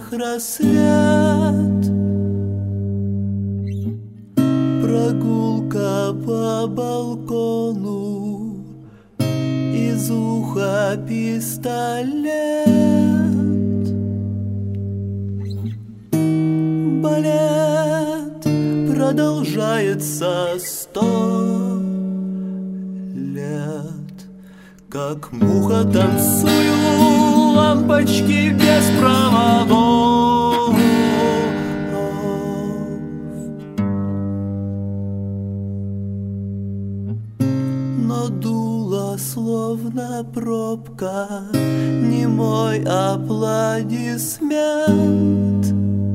снах рассвет. Прогулка по балкону, из уха пистолет. Балет продолжается 100 лет. Как муха танцую, лампочки без проводов. Но дуло словно пробка, немой аплодисмент.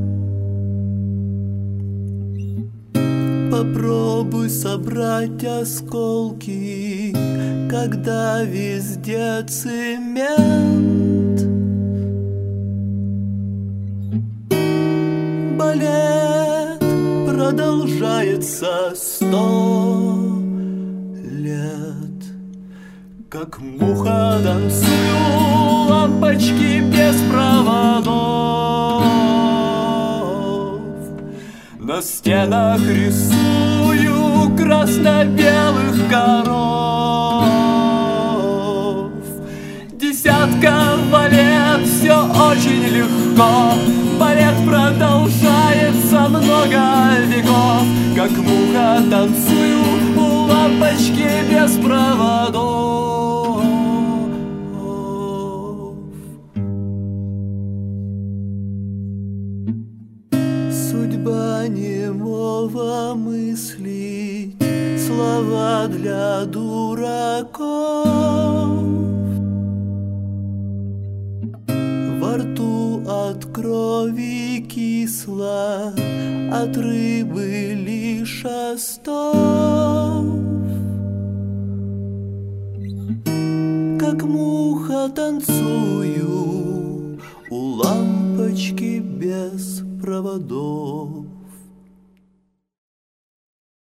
Попробуй собрать осколки, когда везде цемент. Балет продолжается 100 лет. Как муха танцую, лампочки без проводов. На стенах рисую красно-белых коров. Десятка балет, все очень легко. Балет продолжается много веков. Как муха танцую, у лампочки без проводов. Судьба немого мыслить, слова для дураков. Во рту от крови кисло, от рыбы лишь остов. Как муха танцую, у лампочки без проводов.